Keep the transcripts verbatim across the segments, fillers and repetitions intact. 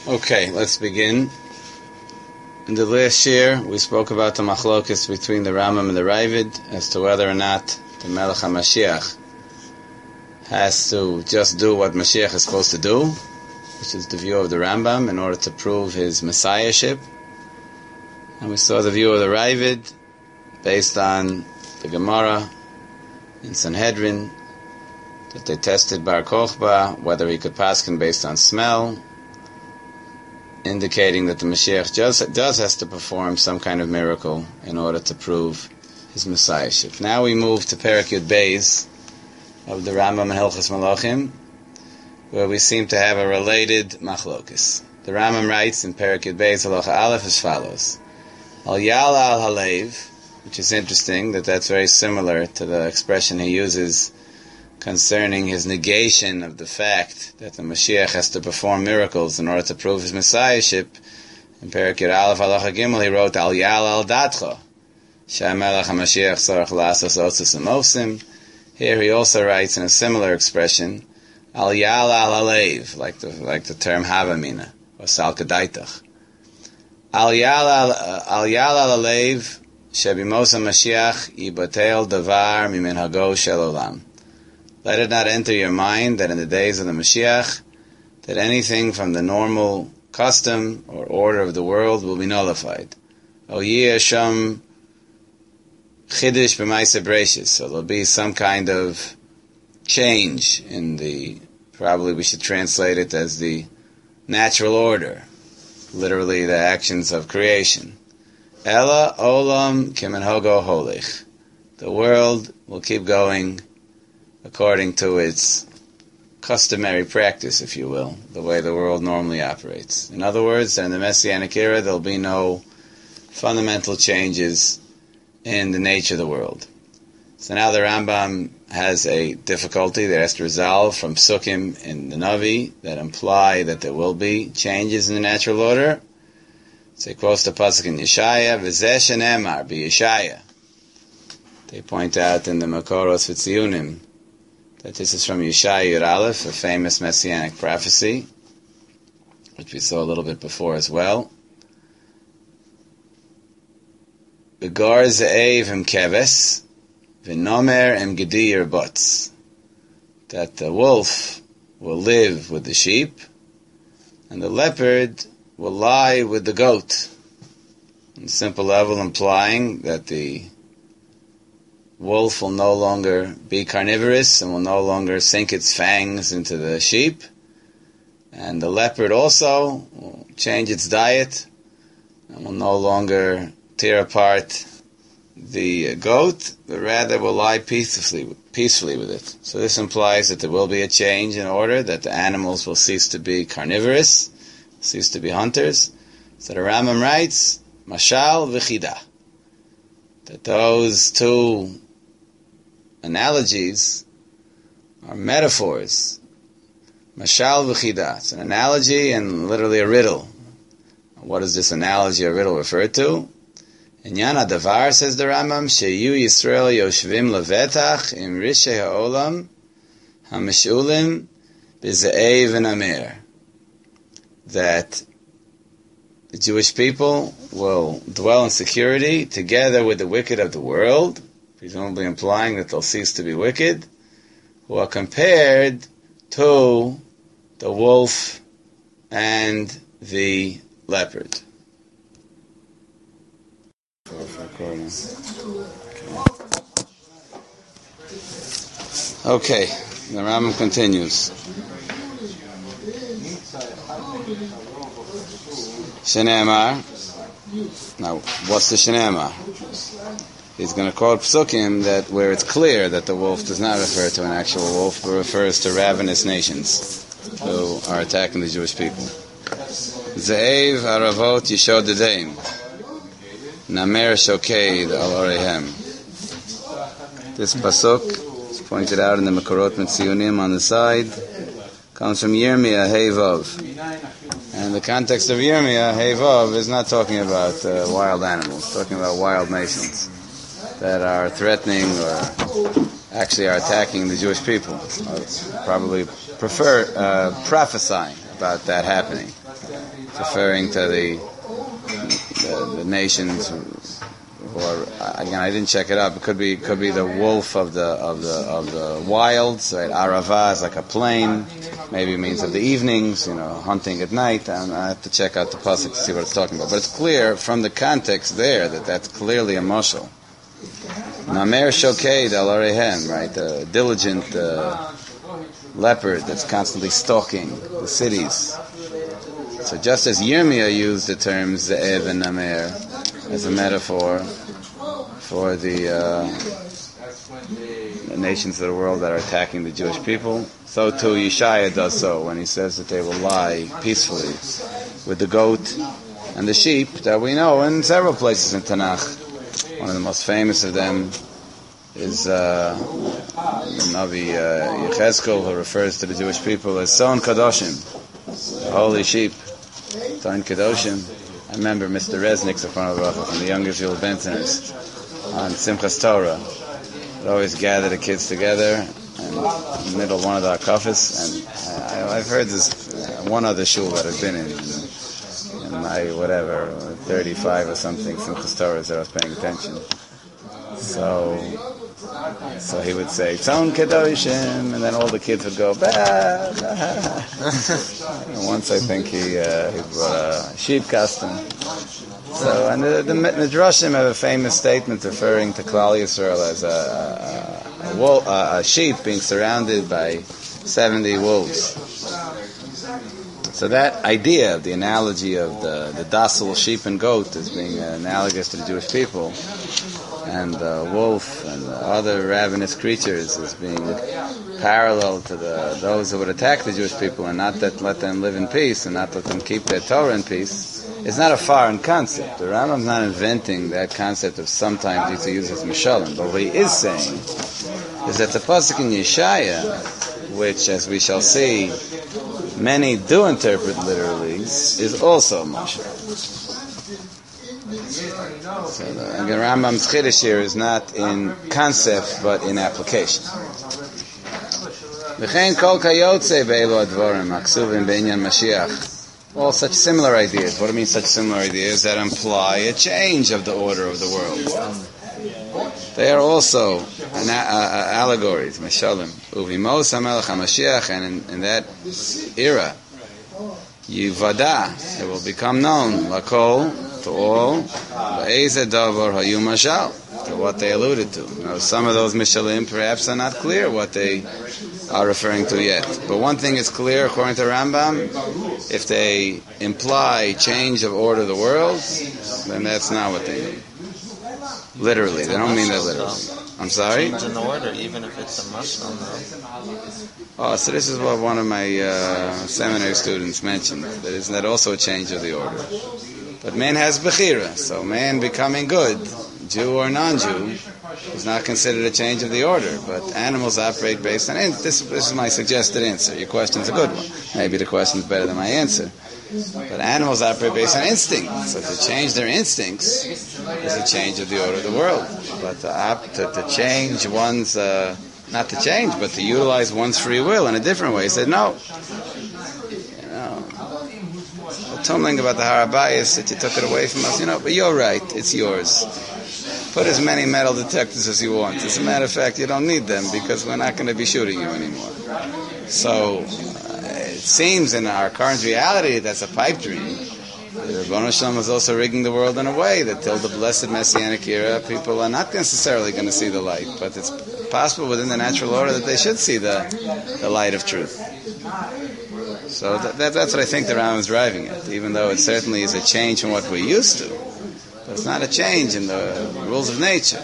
Okay, let's begin. In the last year, we spoke about the machlokes between the Rambam and the Ravid as to whether or not the Melech HaMashiach has to just do what Mashiach is supposed to do, which is the view of the Rambam, in order to prove his messiahship. And we saw the view of the Ravid based on the Gemara in Sanhedrin, that they tested Bar Kochba, whether he could paskin based on smell, indicating that the Mashiach just, does has to perform some kind of miracle in order to prove his messiahship. Now we move to Perek Yud Beis of the Rambam and Hilchos Malachim, where we seem to have a related machlokes. The Rambam writes in Perek Yud Beis Halacha Aleph as follows: Al Yala al Halev, which is interesting that that's very similar to the expression he uses concerning his negation of the fact that the Mashiach has to perform miracles in order to prove his messiahship. In Perek Yud Aleph Halacha Gimel he wrote Al Yal Al Datcha She'amelech HaMashiach Tzarech La'asos Otzos U'Mosim. Here he also writes in a similar expression Al Yal Al Halev, like the like the term Havamina or Sal Kedaitach. Al Yal Al Yal Al Halev She'bimos HaMashiach Yibatel Davar Mimin Hago Shel Olam. Let it not enter your mind that in the days of the Mashiach, that anything from the normal custom or order of the world will be nullified. O Yi Hashem Chidish B'Maaseh Bereishis. So there'll be some kind of change in the, probably we should translate it as the natural order, literally the actions of creation. Ela Olam Kimenhogo Holich. The world will keep going according to its customary practice, if you will, the way the world normally operates. In other words, in the Messianic era, there'll be no fundamental changes in the nature of the world. So now the Rambam has a difficulty that has to resolve from Psukim in the Navi that imply that there will be changes in the natural order. So he quotes the pasuk in Yeshaya, V'zeh shenemar b'Yeshaya. They point out in the Makoros V'tziyunim that this is from Yeshaya Yud Aleph, a famous messianic prophecy, which we saw a little bit before as well. V'gar ze'ev em keves, v'nomer em gedi yerbots. That the wolf will live with the sheep, and the leopard will lie with the goat. On a simple level, implying that the wolf will no longer be carnivorous and will no longer sink its fangs into the sheep. And the leopard also will change its diet and will no longer tear apart the goat, but rather will lie peacefully, peacefully with it. So this implies that there will be a change in order, that the animals will cease to be carnivorous, cease to be hunters. So the Rambam writes, Mashal v'chida, that those two analogies are metaphors. Mashal v'chida. It's an analogy and literally a riddle. What does this analogy or riddle refer to? In Yana Davar, says the Rambam, Sheyu Yisrael Yoshvim Levetach Im Rishei Ha'olam HaMishulim B'Ze'ev v'Namer. That the Jewish people will dwell in security together with the wicked of the world, presumably implying that they'll cease to be wicked, who are compared to the wolf and the leopard. Okay, the Rambam continues. Shene'emar. Now, what's the Shene'emar? He's going to quote Psukim that where it's clear that the wolf does not refer to an actual wolf, but refers to ravenous nations who are attacking the Jewish people. Ze'ev haravot yishod dedeim, namer shokeid al orehem. This pasuk is pointed out in the Makorot Mitziyunim on the side. Comes from Yirmiyah Hey Vav. And the context of Yirmiyah Hey Vav is not talking about uh, wild animals, it's talking about wild nations that are threatening or actually are attacking the Jewish people. Or probably prefer uh, prophesying about that happening. referring to the the, the nations who are, again, I didn't check it up. It could be could be the wolf of the of the of the wilds, right? Arava is like a plain. Maybe it means of the evenings, you know, hunting at night. And I have to check out the pasuk to see what it's talking about. But it's clear from the context there that that's clearly a mashal. Namer shoked al arehen, right? The diligent uh, leopard that's constantly stalking the cities. So just as Yirmiyah used the terms Ze'ev and Namer as a metaphor for the, uh, the nations of the world that are attacking the Jewish people, so too Yeshaya does so when he says that they will lie peacefully with the goat and the sheep that we know in several places in Tanakh. One of the most famous of them is uh, the Navi uh, Yechezkel, who refers to the Jewish people as Son Kadoshim, the holy sheep. Son Kadoshim. I remember Mister Resnick, from the young Israel Bentonists, on Simchas Torah. Would always gather the kids together and in the middle of one of the akafis, and I, I've heard this uh, one other shul that I've been in, in my whatever thirty-five or something Simchas Torahs that I was paying attention. So, so he would say Tzon Kedoshim, and then all the kids would go bah, bah. And once I think he uh, he brought a sheep costume. So, and the, the Midrashim have a famous statement referring to Klal Yisrael as a, a, a, wolf, a, a sheep being surrounded by seventy wolves. So that idea of the analogy of the, the docile sheep and goat as being analogous to the Jewish people, and the wolf and the other ravenous creatures as being parallel to the those who would attack the Jewish people and not that let them live in peace and not let them keep their Torah in peace, is not a foreign concept. The Rambam's not inventing that concept of sometimes he's used as Mishalim, but what he is saying is that the pasuk in Yeshaya, which, as we shall see, many do interpret literally, is also a mashal. So the, the Rambam's chiddush here is not in concept but in application. V'chein kol kayotze be'elu advarim haksuvim be'inyan Mashiach. All such similar ideas. What do I mean such similar ideas? That imply a change of the order of the world. They are also an, uh, uh, allegories, Meshalim. Uvimos HaMelech HaMashiach, and in, in that era, Yivada, it will become known, Lakol, to all, V'eze Davar Hayu Mashal, to what they alluded to. You know, some of those Mishalim perhaps are not clear what they are referring to yet. But one thing is clear, according to Rambam, if they imply change of order of the world, then that's not what they mean. Literally, they don't mean that literally. I'm sorry? Change in the order, even if it's a mashal. Oh, so this is what one of my uh, seminary students mentioned. That isn't that also a change of the order? But man has bechira, so man becoming good, Jew or non-Jew, is not considered a change of the order. But animals operate based on... In- this, this is my suggested answer. Your question's a good one. Maybe the question's better than my answer. But animals operate based on instinct. So to change their instincts is a change of the order of the world. But to, opt, to, to change one's... Uh, not to change, but to utilize one's free will in a different way. He said, no. You know, the tumbling about the Harabayas that you took it away from us, you know, but you're right, it's yours. Put as many metal detectors as you want. As a matter of fact, you don't need them because we're not going to be shooting you anymore. So, uh, it seems in our current reality that's a pipe dream. The Rebbeinu Shalom is also rigging the world in a way that till the blessed Messianic era, people are not necessarily going to see the light, but it's possible within the natural order that they should see the, the light of truth. So that, that, that's what I think the Rambam is driving at, even though it certainly is a change from what we're used to. But it's not a change in the rules of nature.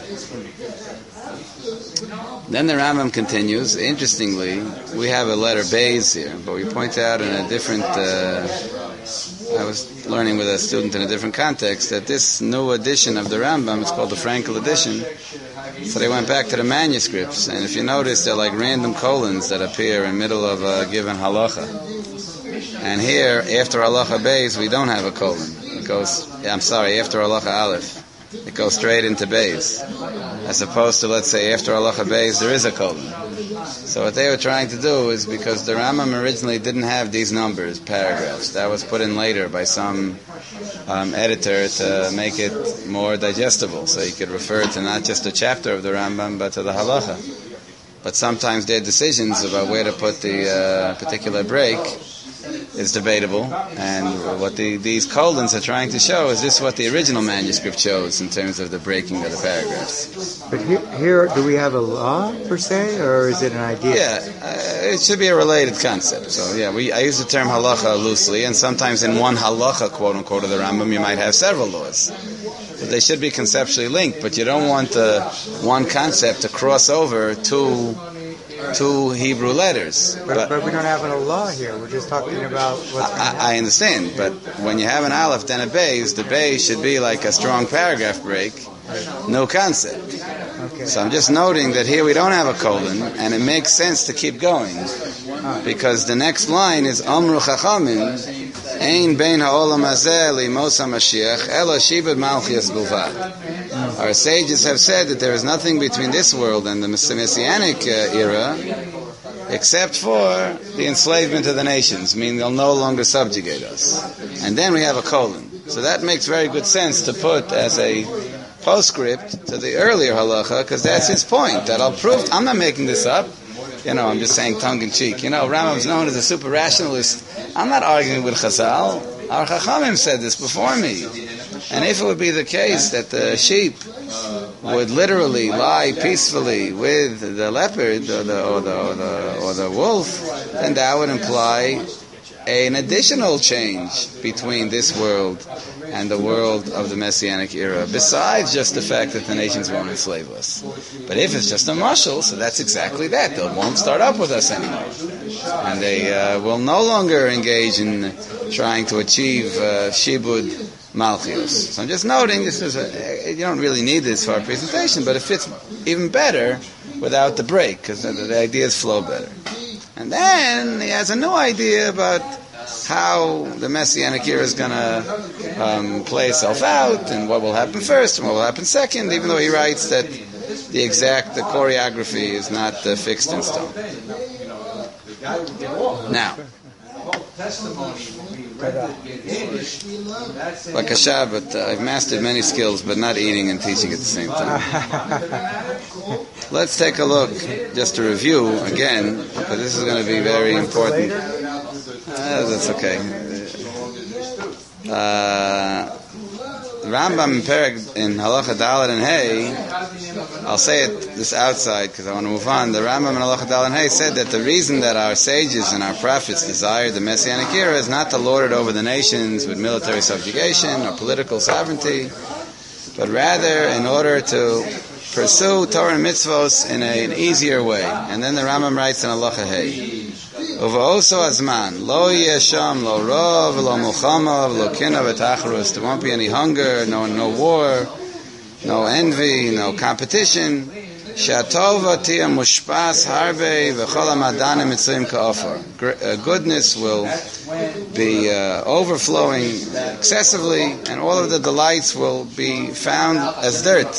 Then the Rambam continues. Interestingly, we have a letter Beis here, but we point out in a different... Uh, I was learning with a student in a different context that this new edition of the Rambam is called the Frankel edition. So they went back to the manuscripts, and if you notice, they're like random colons that appear in the middle of a given halacha. And here, after halacha Beis, we don't have a colon. It goes, I'm sorry, after halacha Aleph, it goes straight into Beis. As opposed to, let's say, after halacha Beis, there is a colon. So what they were trying to do is, because the Rambam originally didn't have these numbers, paragraphs, that was put in later by some um, editor to make it more digestible, so you could refer to not just a chapter of the Rambam, but to the halacha. But sometimes their decisions about where to put the uh, particular break is debatable, and what the, these colons are trying to show is this what the original manuscript shows in terms of the breaking of the paragraphs. But here, here do we have a law per se, or is it an idea? Yeah, uh, it should be a related concept. So yeah, we I use the term halacha loosely, and sometimes in one halacha, quote unquote, of the Rambam, you might have several laws. But they should be conceptually linked, but you don't want the one concept to cross over two two Hebrew letters. But, but, but we don't have a law here. We're just talking about what's I, I understand, but when you have an aleph, then a beis, the beis should be like a strong paragraph break, no concept. Okay. So I'm just noting that here we don't have a colon, and it makes sense to keep going, because the next line is Amru Chachamim, Ein bein ha'olam hazeh li'mos ha'mashiach, ela shibud malchias bilvad. Our sages have said that there is nothing between this world and the Messianic uh, era except for the enslavement of the nations, meaning they'll no longer subjugate us. And then we have a colon. So that makes very good sense to put as a postscript to the earlier halacha, because that's his point. That I'll prove, I'm not making this up. You know, I'm just saying tongue-in-cheek. You know, Rambam's known as a super rationalist. I'm not arguing with Chazal. Our Chachamim said this before me. And if it would be the case that the sheep would literally lie peacefully with the leopard or the, or the, or the, or the wolf, then that would imply an additional change between this world and the world of the Messianic era, besides just the fact that the nations won't enslave us. But if it's just a mashal, so that's exactly that. They won't start up with us anymore. And they uh, will no longer engage in trying to achieve uh, shibud malchios. So I'm just noting, this is a, you don't really need this for our presentation, but it fits even better without the break, because the, the ideas flow better. And then he has a new idea about how the Messianic era is going to um, play itself out, and what will happen first and what will happen second, even though he writes that the exact the choreography is not uh, fixed in stone. Now, Bakasha, but uh, I've mastered many skills, but not eating and teaching at the same time. Let's take a look, just to review again, but this is going to be very important. Uh, that's okay. Uh, Rambam in Perek in Halacha Dalet and Hey, I'll say it this outside because I want to move on. The Rambam in Halacha Dalet and Hey said that the reason that our sages and our prophets desired the Messianic era is not to lord it over the nations with military subjugation or political sovereignty, but rather in order to pursue Torah and mitzvos in a, an easier way. And then the Rambam writes in Halacha Hey, Uvaoso azman, lo yesham, lo rov, lo mulchama, lo kina v'tacharus. There won't be any hunger, no no war, no envy, no competition. Shatova tia mushpas harve v'chol ha'madanim mitzvim ka'ofar. Goodness will be uh, overflowing excessively, and all of the delights will be found as dirt.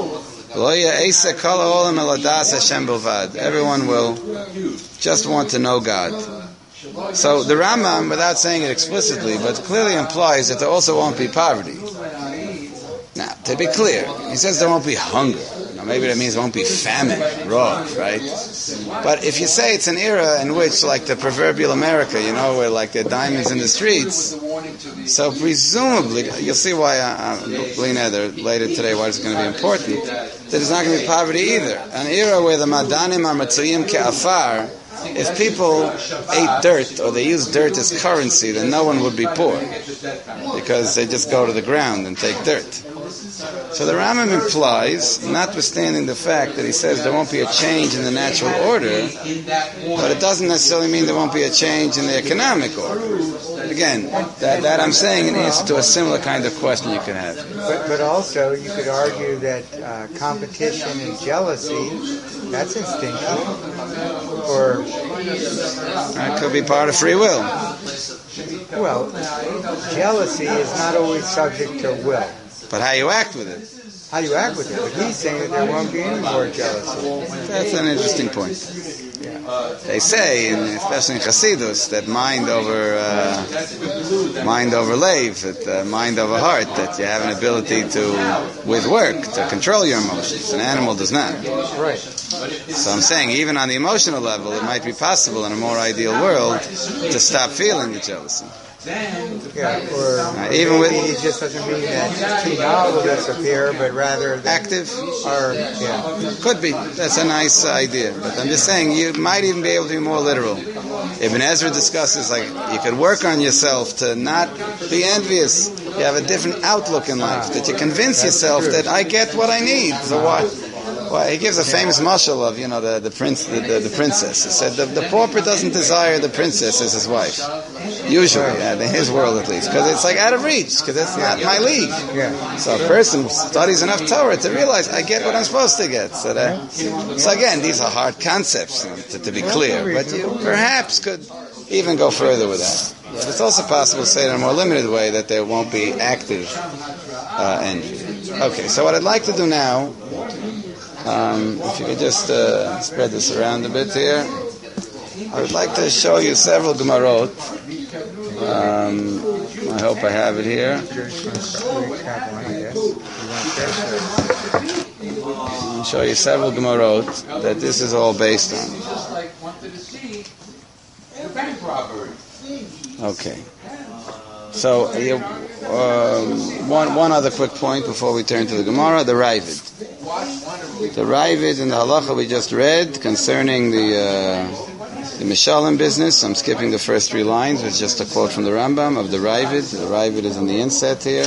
Everyone will just want to know God. So the Rambam, without saying it explicitly, but clearly implies that there also won't be poverty. Now, to be clear, he says there won't be hunger. Now, maybe that means there won't be famine, raw, right? But if you say it's an era in which, like the proverbial America, you know, where like there are diamonds in the streets, so presumably, you'll see why uh, uh, later today, why it's going to be important, that there's not going to be poverty either. An era where the madanim are matzuyim ke'afar, if people ate dirt or they used dirt as currency, then no one would be poor because they just go to the ground and take dirt. So the Rambam implies, notwithstanding the fact that he says there won't be a change in the natural order, but it doesn't necessarily mean there won't be a change in the economic order. Again, that, that I'm saying in answer to a similar kind of question you can have. But, but also, you could argue that uh, competition and jealousy, that's instinctive. Or that could be part of free will. Well, jealousy is not always subject to will. But how you act with it. How you act with it. But he's saying that there won't be any more jealousy. That's an interesting point. they say, and especially in Chassidus, that mind over uh, mind over lave, that uh, mind over heart, that you have an ability to, with work, to control your emotions. An animal does not. Right. So I'm saying, even on the emotional level, it might be possible in a more ideal world to stop feeling the jealousy. Yeah, or, Uh, or even maybe with- it just doesn't mean that tina will disappear, but rather that Active? Or, yeah. Could be. That's a nice idea. But I'm just saying, you might even be able to be more literal. Ibn Ezra discusses, like, you could work on yourself to not be envious. You have a different outlook in life, that you convince yourself that I get what I need. So what? Well, he gives a famous mashal of, you know, the, the prince, the, the, the princess. He said the, the pauper doesn't desire the princess as his wife. Usually, yeah, in his world at least. Because it's like out of reach, because it's not my league. Yeah. So a person studies enough Torah to realize, I get what I'm supposed to get. So, that, so again, these are hard concepts, you know, to, to be clear. But you perhaps could even go further with that. But it's also possible to say in a more limited way that there won't be active uh, envy. Okay, so what I'd like to do now, um, if you could just uh, spread this around a bit here, I would like to show you several Gemarot. Um, I hope I have it here. I'll show you several Gemarot that this is all based on. Okay. So, uh, um, one one other quick point before we turn to the Gemara, the Ravid. The Ravid in the Halacha we just read concerning the uh, the Mishalim business. I'm skipping the first three lines. It's just a quote from the Rambam of the Ravid. The Ravid is in the inset here.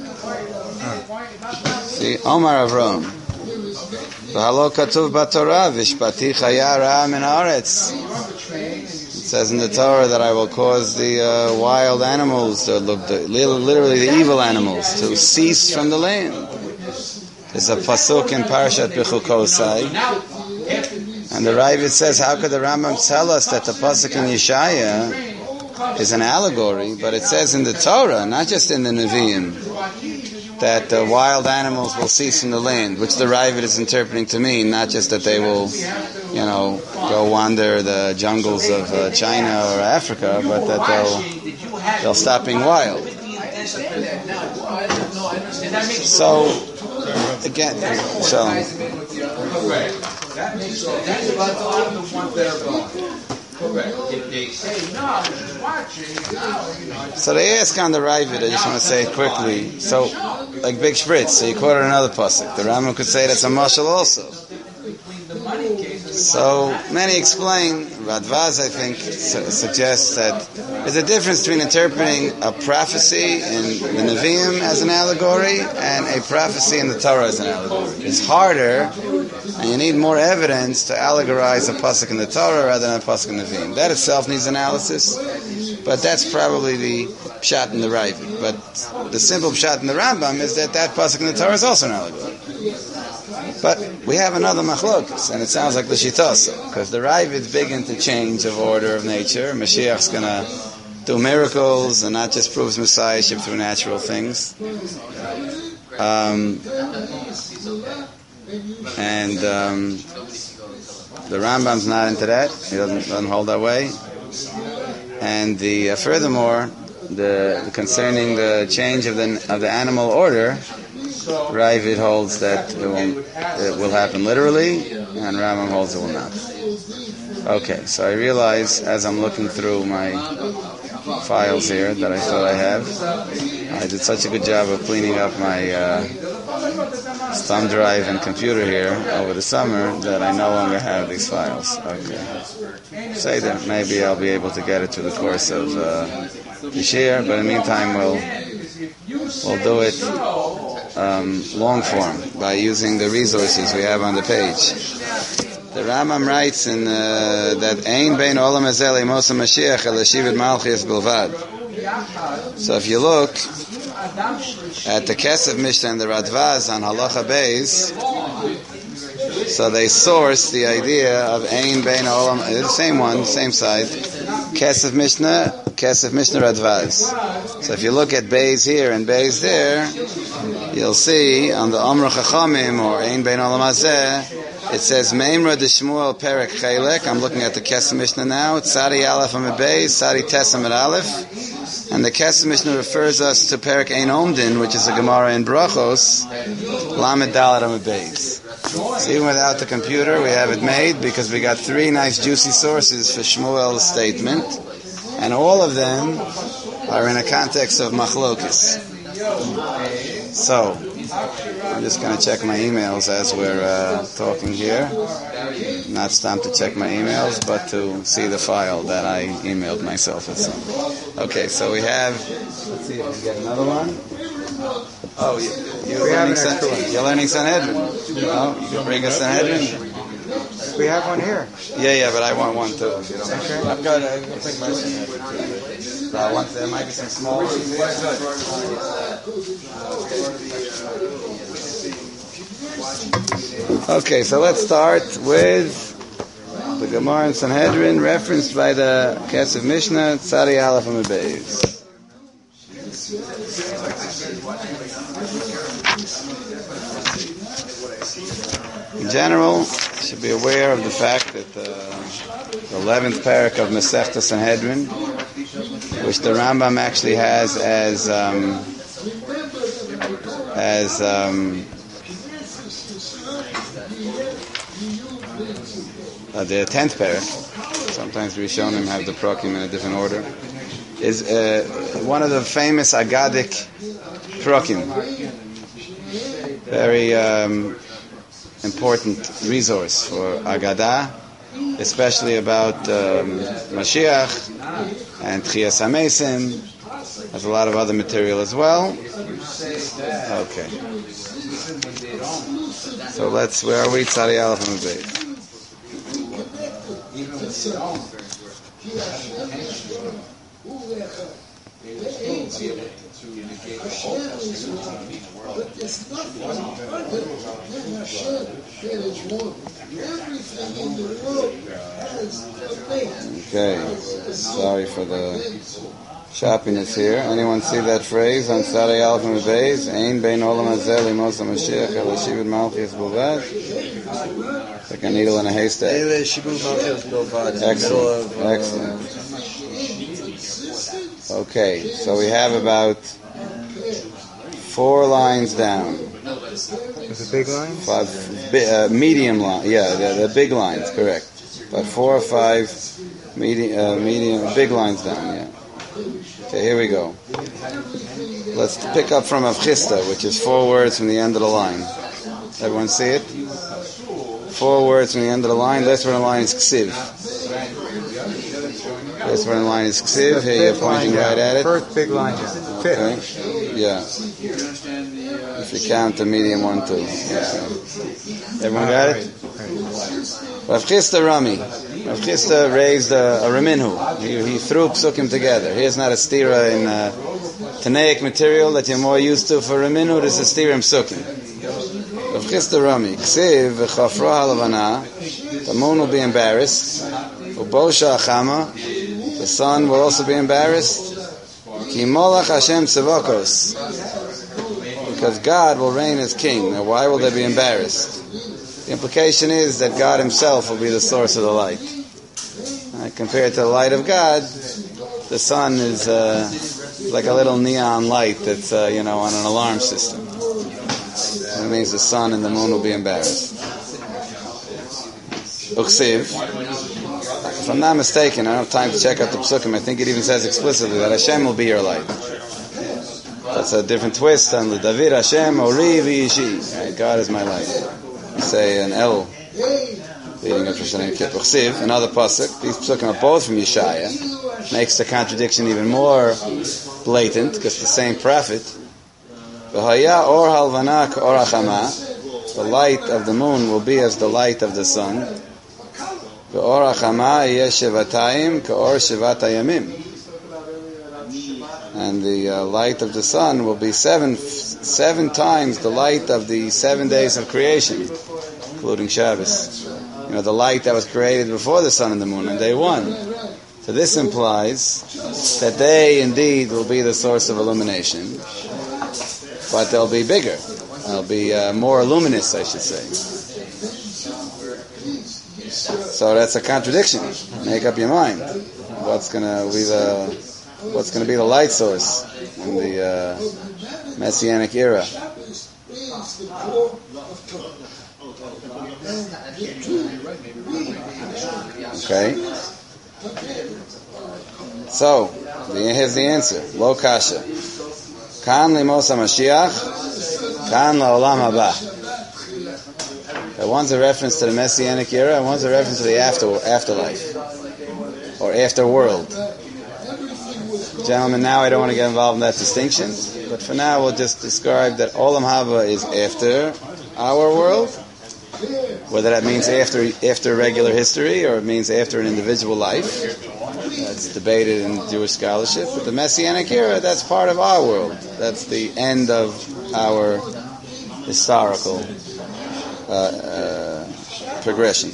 See, Omar Avram. V'halo katuv b'Torah v'shpati chaya ra'a min haaretz. It says in the Torah that I will cause the uh, wild animals, the, the, literally the evil animals, to cease from the land. There's a pasuk in Parashat Bechukosai, and the Ravid says, how could the Rambam tell us that the pasuk in Yeshaya is an allegory, but it says in the Torah, not just in the Nevi'im, that the wild animals will cease from the land, which the Ravid is interpreting to mean not just that they will, you know, go wander the jungles of uh, China or Africa, but that they'll they'll stop being wild. So again, so So they ask on the Ravid, I just want to say it quickly. So, like Big Spritz, so you quoted another pasuk. The Rambam could say that's a mashal also. So many explain, Radvaz I think su- suggests that there's a difference between interpreting a prophecy in the Nevi'im as an allegory and a prophecy in the Torah as an allegory. It's harder, and you need more evidence to allegorize a pasuk in the Torah rather than a pasuk in the Nevi'im. That itself needs analysis, but that's probably the pshat in the Ravid. But the simple pshat in the Rambam is that that pasuk in the Torah is also an allegory. But we have another machlokas, and it sounds like the Shitasa, because the Ravid's big into change of order of nature. Mashiach's going to do miracles and not just proves messiahship through natural things. Um, and um, the Rambam's not into that. He doesn't, doesn't hold that way. And the uh, furthermore, the, the concerning the change of the of the animal order, Ravid holds that it will, it will happen literally, and Rambam holds it will not. Okay, so I realize as I'm looking through my files here that I thought I have, I did such a good job of cleaning up my uh, thumb drive and computer here over the summer that I no longer have these files. Okay. Say that maybe I'll be able to get it through the course of uh, this year, but in the meantime we'll we'll do it um, long form by using the resources we have on the page. The Rambam writes in uh, that Ein bein olam hazeh le'mos Mashiach el Shivat Malchus bilvad. So if you look at the Kesef Mishnah and the Radvaz on Halacha Beis, so they source the idea of Ein bein olam, the same one, same side, Kesef Mishnah, Kesef Mishnah Radvaz. So if you look at Beis here and Beis there, you'll see on the Amr Chachamim or Ein bein olam hazeh, It says Meimra de Shmuel Perek Chelek. I'm looking at the Kesef Mishnah now. Tzadi Aleph Amid Beis, Tzadi Tes Amid Aleph. And the Kesef Mishnah refers us to Perek Ein Omdin, which is a Gemara in Brachos, Lamed Dalet Amid Beis. So even without the computer, we have it made because we got three nice juicy sources for Shmuel's statement. And all of them are in a context of Machlokis. So, I'm just going to check my emails as we're uh, talking here. Not stop to check my emails, but to see the file that I emailed myself at some. Okay, so we have, let's see if we get another one. Oh, you, you're, learning San, you're learning Sanhedrin. Oh, you can bring us Sanhedrin? We have one here. Yeah, yeah, but I want one too. If you don't okay. mind. I've got, I'll bring my Sanhedrin too. I want, there might be some small ones there. Okay, so let's start with the Gemara in Sanhedrin, referenced by the Kesef Mishnah, Tzadi Aleph Amid Beis. In general, you should be aware of the fact that uh, the eleventh parak of Masechta Sanhedrin, which the Rambam actually has as um, as um, uh, the tenth parak. Sometimes Rishonim have the prakim in a different order. Is uh, one of the famous Agadic prakim. Very um, important resource for Agadah, especially about um, Mashiach and Tchias HaMesim. There's a lot of other material as well. Okay. So let's, where are we? Tzadi Aleph Amid Beis. Okay, sorry for the shoppiness here. Anyone see that phrase on Tzadi Aleph Amid Beis? Ein bein olam hazeh limos HaMashiach el shivud malchus bilvad. Like a needle in a haystack. Excellent, excellent. Okay, so we have about four lines down. Is it big lines? Five, bi- uh, medium line. Yeah, the, the big lines, correct. About four or five medium, uh, medium, big lines down. Yeah. Okay, here we go. Let's pick up from Avchista, which is four words from the end of the line. Everyone see it? Four words from the end of the line. That's where the line is Ksiv. That's where the line is Ksiv. Here you're pointing right at it. First big line down. Fifth. Okay. Yeah. If you count the medium one too. Yeah. Everyone got it? Rav Chisda Rami. Rav Chisda raised a, a Raminhu. He, he threw psukim together. Here's not a stira in uh, Tanaic material that you're more used to for Raminhu. This is stira in psukim. Rav Chisda Rami. Ksiv v'chafra halavana. The moon will be embarrassed. Ubosha achama. The sun will also be embarrassed. Ki molach Hashem tzavokos. Because God will reign as king. Now why will they be embarrassed? The implication is that God himself will be the source of the light. Right, compared to the light of God, the sun is uh, like a little neon light that's uh, you know on an alarm system. That means the sun and the moon will be embarrassed. Uksiv. If I'm not mistaken, I don't have time to check out the psukim. I think it even says explicitly that Hashem will be your light. That's a different twist on the David Hashem Ori V'ishi. Right, God is my light. You say an El leading up to Shana Kippur. Chsiv, another pasuk. These psukim are both from Yeshaya. Makes the contradiction even more blatant because the same prophet. V'haya or halvana k'or hachama. The light of the moon will be as the light of the sun. V'or hachama yeh shevatayim k'or shevat hayamim. And the uh, light of the sun will be seven seven times the light of the seven days of creation, including Shabbos. You know, the light that was created before the sun and the moon on day one. So this implies that they indeed will be the source of illumination, but they'll be bigger. They'll be uh, more luminous, I should say. So that's a contradiction. Make up your mind. What's gonna be the what's gonna be the light source in the uh, Messianic era? Okay. So here's the answer. Lo kasha. Kan limos HaMashiach. Kan la'olam haba. That one's a reference to the Messianic era, and one's a reference to the after afterlife or afterworld. Gentlemen, now I don't want to get involved in that distinction, but for now we'll just describe that Olam Haba is after our world, whether that means after after regular history or it means after an individual life. That's debated in Jewish scholarship. But the Messianic era, that's part of our world. That's the end of our historical uh, uh, progression.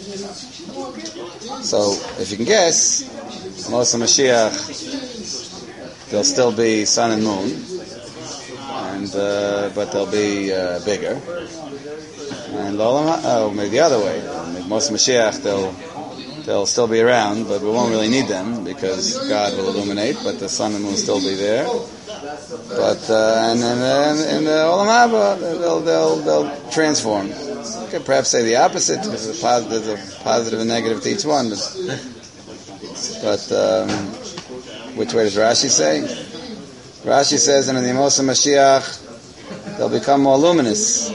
So, if you can guess, Moshe Mashiach, there'll still be sun and moon, and uh, but they'll be uh, bigger. And Lolam, oh, maybe the other way. Moshe Mashiach, they'll they'll still be around, but we won't really need them because God will illuminate. But the sun and moon will still be there. But uh, and then in the Olam Haba, they'll they'll they'll transform. You could perhaps say the opposite because there's a positive, there's a positive and negative to each one. But, but um, which way does Rashi say? Rashi says, and in the Moshe Mashiach, they'll become more luminous.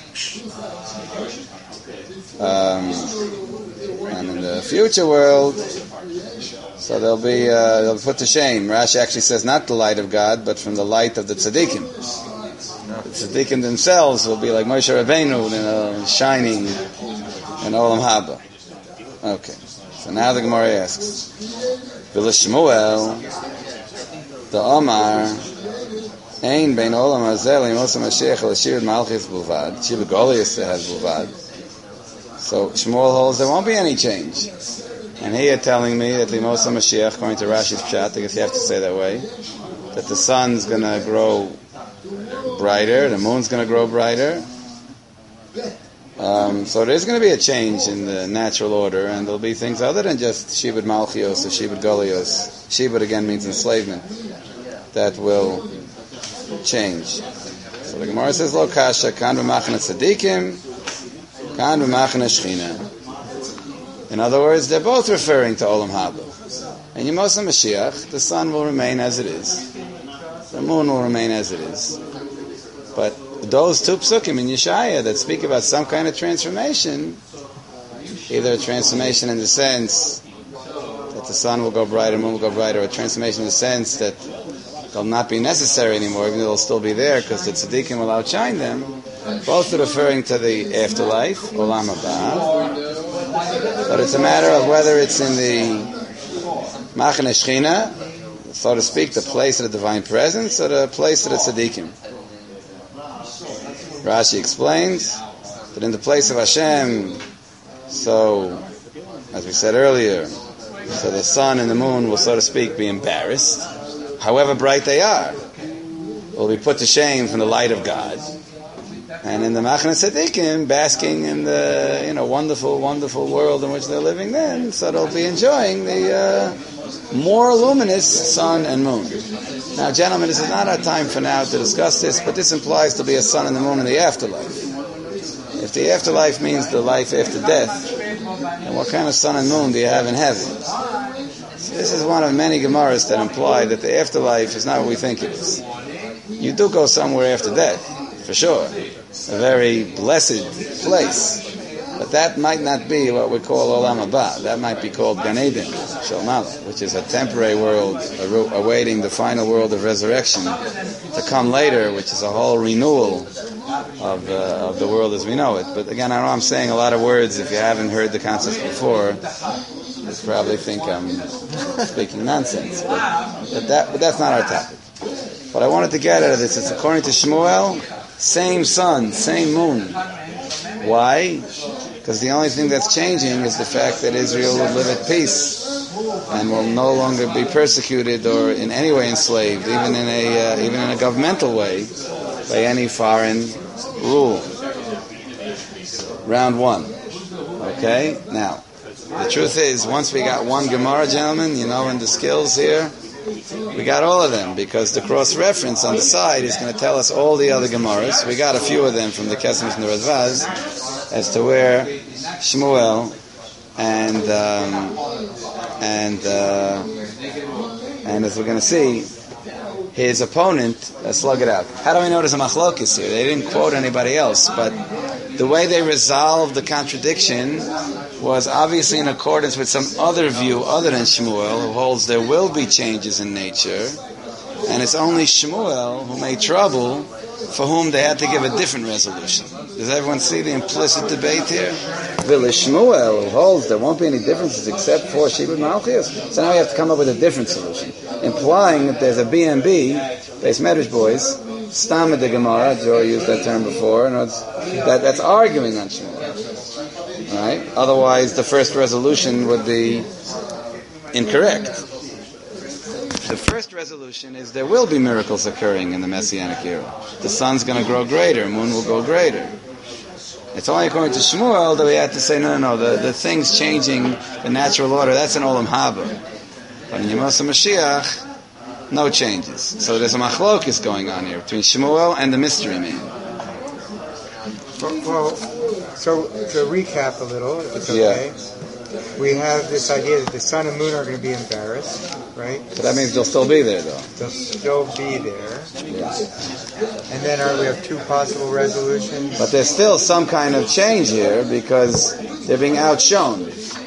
Um, and in the future world, so they'll be uh, they'll be put to shame. Rashi actually says not the light of God, but from the light of the tzaddikim. The tzaddikim themselves will be like Moshe Rabbeinu, you know, shining in Olam Haba. Okay, so now the Gemara asks, V'la Shmuel, the Omar, Ein bein Olam Hazeh le'Moshe Mashiach l'Shivud Malchis Bulvad, Shivud Goliath has Bulvad. So Shmuel holds there won't be any change. And here telling me that Limos HaMashiach, according to Rashi's Pshat, I guess you have to say that way, that the sun's going to grow brighter, the moon's going to grow brighter. Um, so there's going to be a change in the natural order, and there'll be things other than just Shibud Malchios or Shibud Golios. Shibud again means enslavement. That will change. So the Gemara says, Lo kasha, kan v'machna tzadikim, kan v'machna shchina. In other words, they're both referring to Olam Haba. And Yemos HaMashiach, the sun will remain as it is. The moon will remain as it is. But those two psukim in Yeshaya that speak about some kind of transformation, either a transformation in the sense that the sun will go brighter, the moon will go brighter, or a transformation in the sense that they'll not be necessary anymore, even though they'll still be there because the tzaddikim will outshine them, both are referring to the afterlife, Olam Haba. But it's a matter of whether it's in the Machane Shechina, so to speak, the place of the divine presence, or the place of the tzaddikim. Rashi explains that in the place of Hashem, so, as we said earlier, so the sun and the moon will, so to speak, be embarrassed, however bright they are, will be put to shame from the light of God. And in the Machane Tzadikim, basking in the you know wonderful, wonderful world in which they're living then, so they'll be enjoying the uh, more luminous sun and moon. Now, gentlemen, this is not our time for now to discuss this, but this implies to be a sun and the moon in the afterlife. If the afterlife means the life after death, then what kind of sun and moon do you have in heaven? So this is one of many Gemaras that imply that the afterlife is not what we think it is. You do go somewhere after death, for sure. A very blessed place. But that might not be what we call Olam Haba. That might be called Gan Eden, Shel Malach, which is a temporary world awaiting the final world of resurrection to come later, which is a whole renewal of, uh, of the world as we know it. But again, I know I'm saying a lot of words. If you haven't heard the concepts before, you probably think I'm speaking nonsense. But, but, that, but that's not our topic. What I wanted to get at is, it's according to Shmuel, same sun, same moon. Why? Because the only thing that's changing is the fact that Israel will live at peace and will no longer be persecuted or in any way enslaved, even in a uh, even in a governmental way, by any foreign rule. Round one. Okay? Now, The truth is, once we got one Gemara, gentlemen, you know, in the skills here, we got all of them, because the cross-reference on the side is going to tell us all the other Gemaras. We got a few of them from the Kesem and the Radvaz as to where Shmuel and um, and uh, and as we're going to see, his opponent uh, slug it out. How do we know there's a machlokes here? They didn't quote anybody else, but the way they resolved the contradiction was obviously in accordance with some other view other than Shmuel, who holds there will be changes in nature, and it's only Shmuel who made trouble, for whom they had to give a different resolution. Does everyone see the implicit debate here? Villa Shmuel, who holds there won't be any differences except for Shibud Malchus. So now we have to come up with a different solution, implying that there's a B and B, Beis Medrash boys, Stam the Gemara, Joe used that term before, and it's, that, that's arguing on Shmuel. Right? Otherwise, the first resolution would be incorrect. The first resolution is there will be miracles occurring in the Messianic era. The sun's going to grow greater, moon will grow greater. It's only according to Shmuel that we have to say, no, no, no, the, the things changing the natural order, that's an Olam Haba. But in Yemos HaMashiach, no changes. So there's a machlokes going on here between Shmuel and the mystery man. Well, well so to recap a little, if it's okay. Yeah. We have this idea that the sun and moon are going to be embarrassed, right? But that means they'll still be there, though. They'll still be there. Yeah. And then are, we have two possible resolutions. But there's still some kind of change here, because they're being outshone.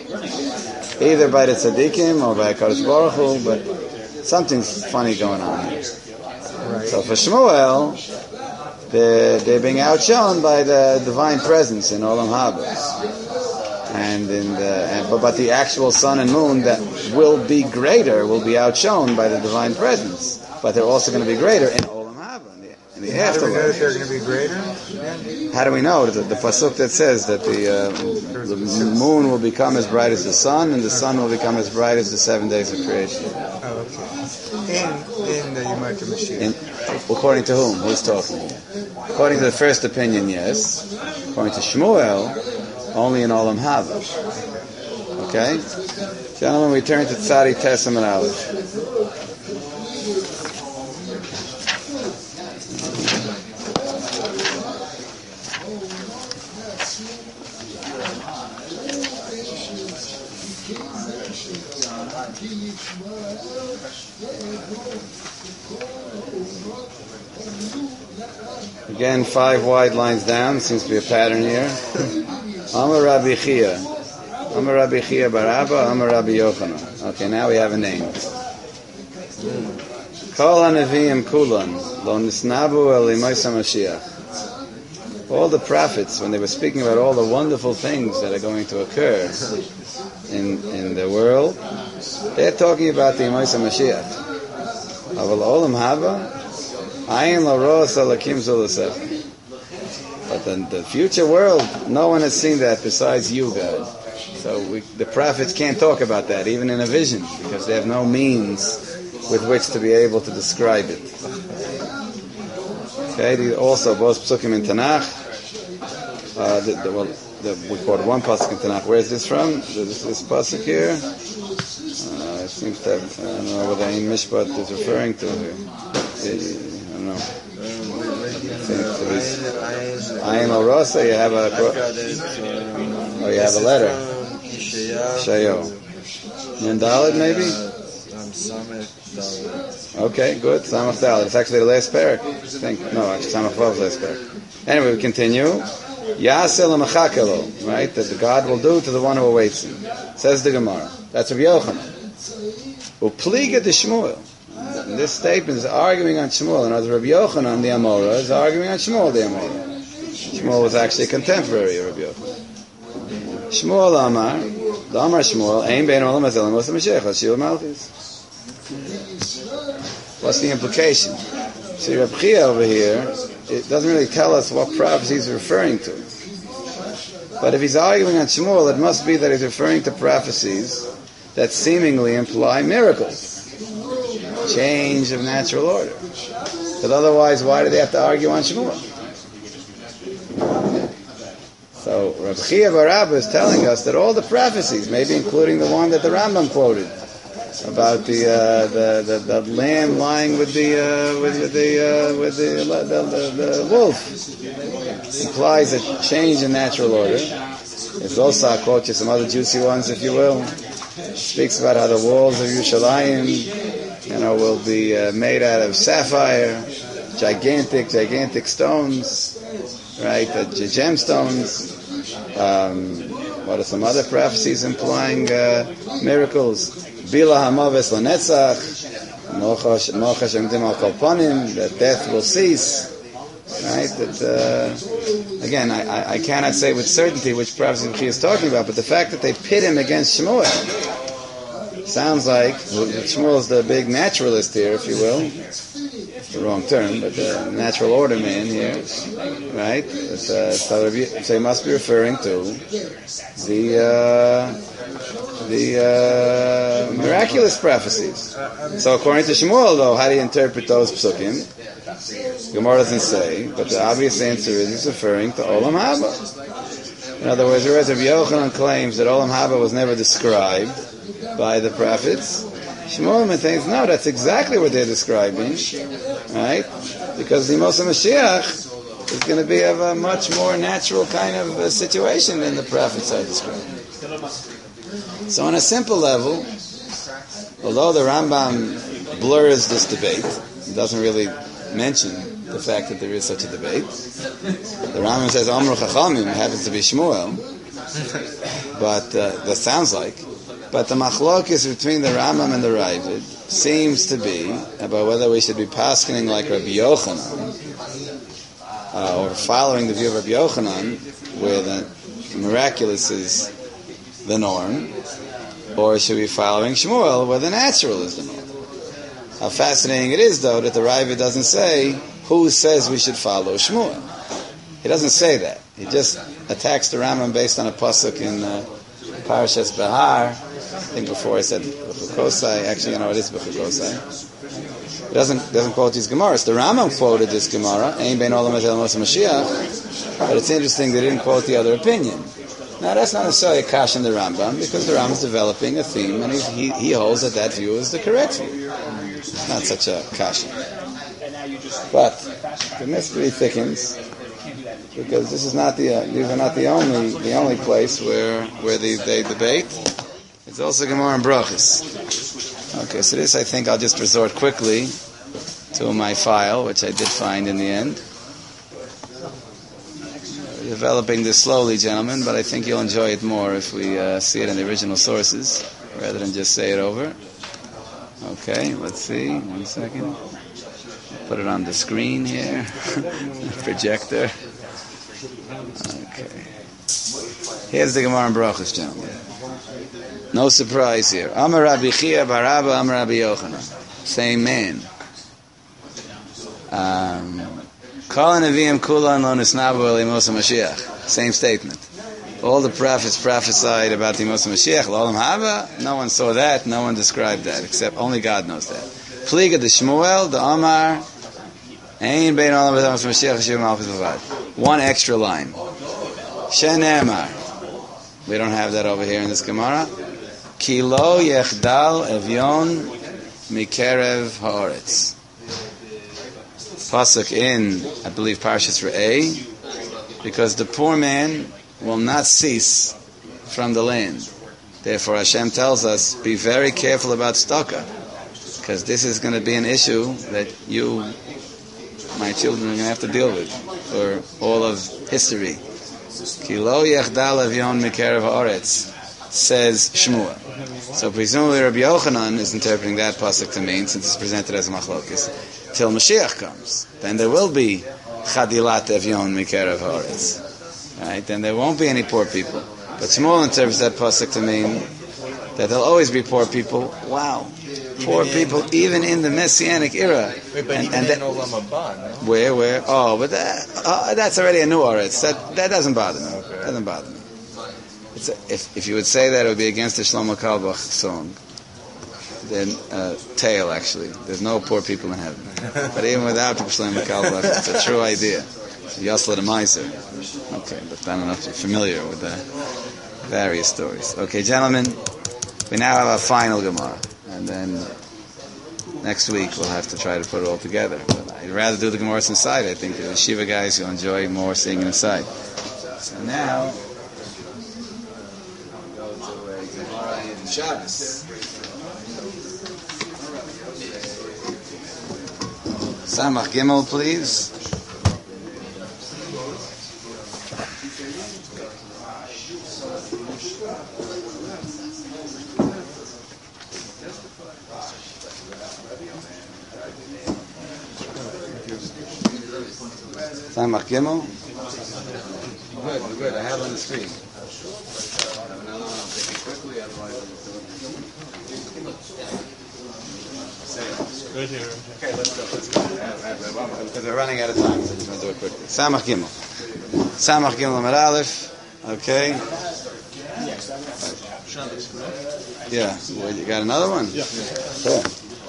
Either by the tzaddikim or by Kadosh Baruch Hu, but something's funny going on here. Right. So for Shmuel, they're, they're being outshone by the divine presence in Olam Haba. And in the, and, but, but the actual sun and moon that will be greater will be outshone by the divine presence. But they're also going to be greater in Olam Haba, in the, in the How afterlife. do we know that they're going to be greater? Yeah. How do we know? The, the pasuk that says that the, uh, the moon will become as bright as the sun, and the sun will become as bright as the seven days of creation. Oh, okay. In in the Yemot HaMashiach. According to whom? Who's talking? According to the first opinion, yes. According to Shmuel, only in Olam Haba. Okay? Gentlemen, we turn to Tzadi Tesem and Aleph. Again, five wide lines down. Seems to be a pattern here. Amar Rabbi Chia. Amar Rabbi Chia bar Abba, Amar Rabbi Yochanan. Okay, now we have a name. Kol HaNeviim Kulan, Lo Nisnabu El Yemos HaMashiach. All the prophets, when they were speaking about all the wonderful things that are going to occur in in the world, they're talking about the Yemos HaMashiach. Aval Olam Haba, Ayin Lo Ro'as Alakim Zulasef. But the, the future world, no one has seen that besides you, God. So we, the prophets can't talk about that, even in a vision, because they have no means with which to be able to describe it. Okay, also, both psukim in Tanakh, uh, the, the, well, the, we quoted one pasuk in Tanakh. Where is this from? This, this pasuk here? Uh, it seems to have, I don't know what Ayin Mishpat is referring to here. I don't know. Ayin Al Rosa, you have a oh, you have a letter. Shayo. Yandalid, maybe? Okay, good. Samach Dalid. It's actually the last parak. I think no, actually Samach Vav's last parak. Anyway, we continue. Yasel Machakelo, right? That the God will do to the one who awaits him. Says the Gemara. That's Rabbi Yochanan. Upliga de Shmuel. This statement is arguing on Shmuel, and as Rabbi Yochanan the Amora is arguing on Shmuel the Amora. Shmuel was actually a contemporary of Rabbi Yochanan. Shmuel Amar, the Amar Shmuel, Ein Bein Olam Hazeh Yemos HaMashiach, Shil Malchus. What's the implication? See, Rabbi Chia over here, it doesn't really tell us what prophecy he's referring to. But if he's arguing on Shmuel, it must be that he's referring to prophecies that seemingly imply miracles. Change of natural order. But otherwise, why do they have to argue on Shmuel? So Rabbi Chia bar Abba is telling us that all the prophecies, maybe including the one that the Rambam quoted, about the uh, the, the the lamb lying with the uh, with, with the uh, with the the, the, the wolf, implies a change in natural order. It's also, I'll quote you some other juicy ones, if you will. It speaks about how the walls of Yerushalayim, you know, will be uh, made out of sapphire, gigantic, gigantic stones, right? The gemstones. Um, what are some other prophecies implying uh, miracles? Bila hamaves lanetzach, mochash emdim al kolponim, that death will cease. Right? That uh, again, I, I, I cannot say with certainty which prophecy he is talking about, but the fact that they pit him against Shmuel sounds like Shmuel is the big naturalist here, if you will. It's the wrong term, but the natural order man here, right? But, uh, so he must be referring to the uh, the uh, miraculous prophecies. So according to Shmuel, though, how do you interpret those psukim? Gemara doesn't say, but the obvious answer is he's referring to Olam Haba. In other words, whereas Rabbi Yochanan claims that Olam Haba was never described by the prophets, Shmuel maintains, no, that's exactly what they're describing, right? Because the Moshe Mashiach is going to be of a much more natural kind of uh, situation than the prophets are describing. So on a simple level, although the Rambam blurs this debate, he doesn't really mention the fact that there is such a debate. The Rambam says Amru Chachamim happens to be Shmuel, but uh, that sounds like. But the machlokes between the Rambam and the Ravid seems to be about whether we should be paskening like Rabbi Yochanan, uh, or following the view of Rabbi Yochanan, where the miraculous is the norm, or should we be following Shmuel, where the natural is the norm. How fascinating it is, though, that the Ravid doesn't say who says we should follow Shmuel. He doesn't say that. He just attacks the Rambam based on a pasuk in uh, Parashas Behar. I think before I said Bechukosai. Actually, you know, it is Bechukosai. He doesn't doesn't quote these Gemaras. The Rambam quoted this Gemara, Ein bein olam ezel Moshe Mashiach, but it's interesting they didn't quote the other opinion. Now, that's not necessarily a kash in the Rambam, because the Rambam is developing a theme, and he, he, he holds that that view is the correct view. It's not such a kash. But the mystery thickens, because this is not the uh, these are not the only the only place where where they, they debate. It's also Gemara and Brachos. Okay, so this I think I'll just resort quickly to my file, which I did find in the end. Developing this slowly, gentlemen, but I think you'll enjoy it more if we uh, see it in the original sources rather than just say it over. Okay, let's see. One second. Put it on the screen here. Projector. Okay. Here's the Gemara and Brachos, gentlemen. No surprise here. Amar Rabbi Chia bar Abba, Amar Rabbi Yochanan. Same man. Um... Same statement. All the prophets prophesied about the Moshe Mashiach. L'olam haba. No one saw that. No one described that, except only God knows that. Pliga de Shmuel, the Amar. Ein bein olam v'Moshe Mashiach Hashem Malchus Bavad. One extra line. Shenemar. We don't have that over here in this Gemara. Ki lo yechdal evyon mikerev haaretz. Pasuk in, I believe, Parashas Re'eh, because the poor man will not cease from the land. Therefore, Hashem tells us, be very careful about tzedakah, because this is going to be an issue that you, my children, are going to have to deal with for all of history. Ki lo yechdal evyon mikerev haaretz, says Shmuel. So presumably Rabbi Yochanan is interpreting that pasuk to mean, since it's presented as a machlokes, till Mashiach comes. Then there will be Chadilat Evyon Mikerev Haaretz. Right? Then there won't be any poor people. But Shmuel interprets that pasuk to mean that there'll always be poor people. Wow. Poor people even in the Messianic era. Wait, but and, even and in that, Olam Haba, no? Where, where? Oh, but that, uh, that's already a new Haaretz. That, that doesn't bother me. Okay. That doesn't bother me. It's a, if, if you would say that, it would be against the Shlomo Kalbach song. Then, uh, tale, actually. There's no poor people in heaven. But even without the Shlomo Kalbach, it's a true idea. Yasla the Miser. Okay, but I don't know if you're familiar with the various stories. Okay, gentlemen, we now have a final Gemara, and then next week we'll have to try to put it all together. But I'd rather do the Gemaras inside. I think the Shiva guys will enjoy more seeing it inside. So now we'll go to a Gemara in Shabbos. Samach Gimel, please. Samach Gimel. Good, good. I have it on the screen. No, no, no. Take it quickly, otherwise I'll say it. Good here. Okay, let's go. Let's go. Because we're running out of time, so I'm just going to do it quickly. Samach Gimel. Samach Gimel Amar Aleph. Okay. Yeah. Well, you got another one? Yeah. Cool.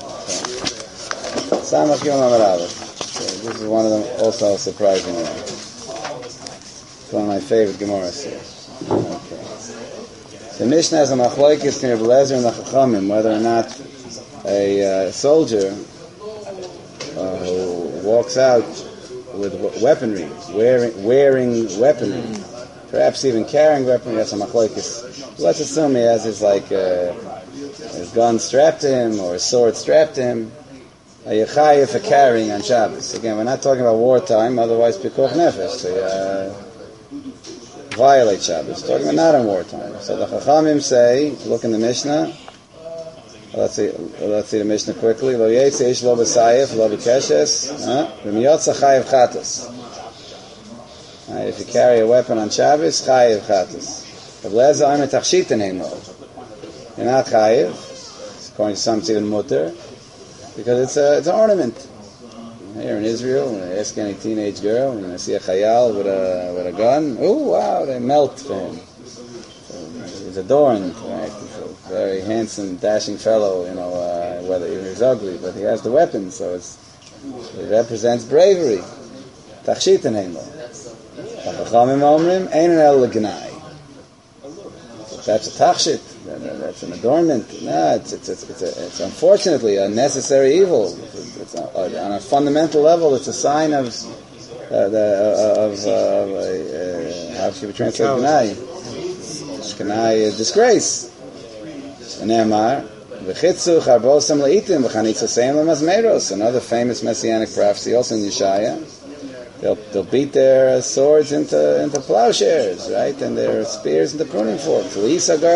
Samach Gimel Amar Aleph. This is one of them, also surprising one. It's one of my favorite Gemaras here. Okay. The Mishnah has a machlokes between Rebbe Lezer and the Chachamim, whether or not a uh, soldier uh, who walks out with weaponry, wearing, wearing weaponry, perhaps even carrying weaponry, that's a machlokes. Let's assume he has his like uh, his gun strapped to him or his sword strapped to him. A yechayev for carrying on Shabbos. Again, we're not talking about wartime, otherwise pikuach nefesh, to uh, violate Shabbos. We're talking about not in wartime. So the Chachamim say, look in the Mishnah. Let's see, let's see the Mishnah quickly. Lo yetze ish lo b'sayef, lo b'keshes, v'miyotza chayev chatas. If you carry a weapon on Shabbos, chayev chatas. But leza aymer tachshiten heimo. You're not chayev. According to some, it's even mutter. Because it's a, it's an ornament. Here in Israel, when I ask any teenage girl, when I see a chayal with a with a gun, oh wow, they melt for him. So he's adorned, right? He's a very handsome, dashing fellow, you know, uh, whether he's ugly, but he has the weapon, so it's, it represents bravery. Tachshiten heimo. Chachamim omrim, ein el l'gnai. That's a tachshit. That's an adornment. No, it's it's it's it's, a, it's unfortunately a necessary evil. It's, it's a, on a fundamental level, it's a sign of uh, the uh, of uh, uh, how should we translate Gnai? Gnai is disgrace. Ne'emar v'chitzu charbosam leitim v'chanitzosem lemazmeros. Another famous messianic prophecy, also in Yeshaya. They'll, they'll beat their uh, swords into into plowshares, right, and their spears into pruning forks. We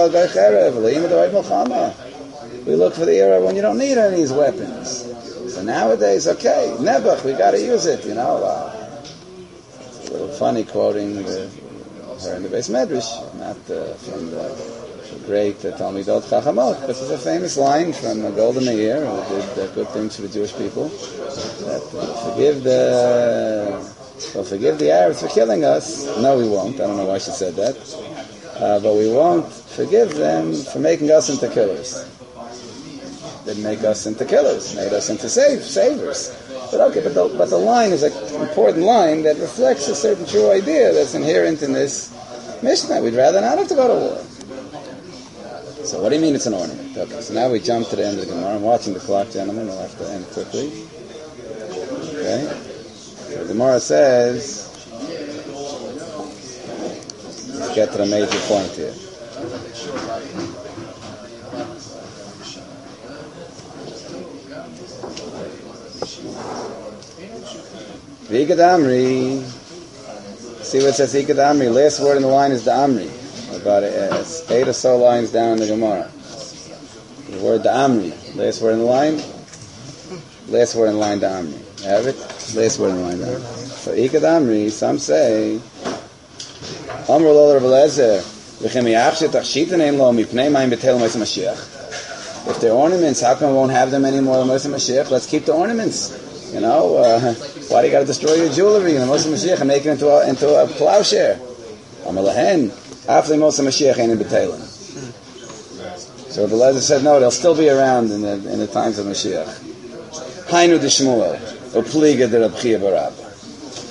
look for the era when you don't need any of these weapons. So nowadays, okay, Nebuch, we got to use it, you know. Uh, it's a little funny quoting the, her in the Beis Medrash, not uh, from the, the great uh, Talmidot Chachamot. This is a famous line from uh, Golda Meir, who did uh, good things for the Jewish people. That uh, forgive the well, forgive the Arabs for killing us. No, we won't. I don't know why she said that. Uh, but we won't forgive them for making us into killers. Didn't make us into killers. Made us into save, savers. But okay, but the, but the line is an important line that reflects a certain true idea that's inherent in this Mishnah. We'd rather not have to go to war. So what do you mean it's an ornament? Okay, so now we jump to the end of the Gemara. I'm watching the clock, gentlemen. We'll have to end quickly. Okay. So the Gemara says, let's get to the major point here. Ikad Amri. See what it says Ikad Amri. Last word in the line is the Amri. About uh, eight or so lines down in the Gemara. The word the Amri. Last word in the line. Last word in the line the Amri. You have it? Last word in the line the Amri. So Ikad Amri, some say Amr lo Rebbe Lezer v'chem yachshet tachshiten ein lo mipnei mayim betel Moshe Mashiach. If they're ornaments, how come we won't have them anymore in Moshe Mashiach? Let's keep the ornaments. You know, uh, why do you got to destroy your jewelry in Moshe Mashiach and make it into a, into a plowshare? Amr lahen after Moshe Mashiach ain't in betelim. So Rebbe Lezer said no, they'll still be around in the in the times of Mashiach. Hainu de Shmuel upliga de Reb Chia Barabba.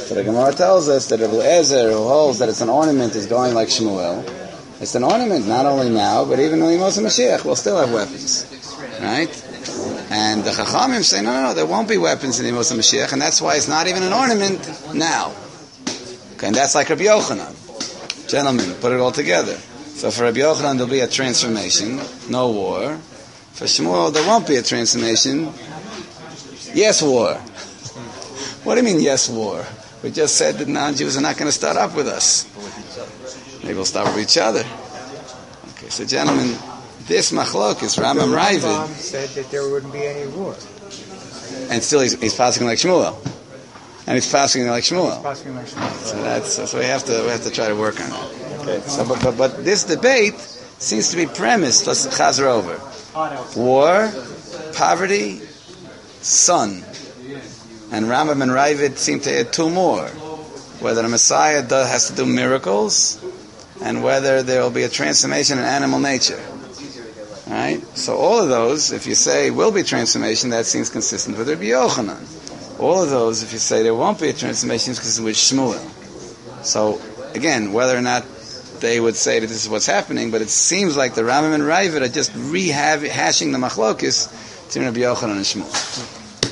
So the Gemara tells us that Rabbi Eliezer, who holds that it's an ornament, is going like Shmuel. It's an ornament not only now, but even in the Yemos HaMashiach, we'll still have weapons. Right? And the Chachamim say, no, no, no, there won't be weapons in the Yemos HaMashiach, and that's why it's not even an ornament now. Okay, and that's like Rabbi Yochanan. Gentlemen, put it all together. So for Rabbi Yochanan, there'll be a transformation, no war. For Shmuel, there won't be a transformation. Yes, war. What do you mean, yes, war? We just said that non-Jews are not going to start up with us. They will start with each other. Okay, so gentlemen, this machlok is Rambam Ravid. Rambam said that there wouldn't be any war. And still he's, he's passing like Shmuel. And he's passing like Shmuel. He's passing like Shmuel. So that's, so we have to, we have to try to work on it. Okay. So, but, but, but this debate seems to be premised, let's chazer over. War, poverty, son. And Rambam and Ravid seem to add two more. Whether the Messiah does, has to do miracles, and whether there will be a transformation in animal nature. Right? So all of those, if you say will be transformation, that seems consistent with Rabbi Yochanan. All of those, if you say there won't be a transformation, is consistent with Shmuel. So again, whether or not they would say that this is what's happening, but it seems like the Rambam and Ravid are just rehashing the machlokis between Rabbi Yochanan and Shmuel.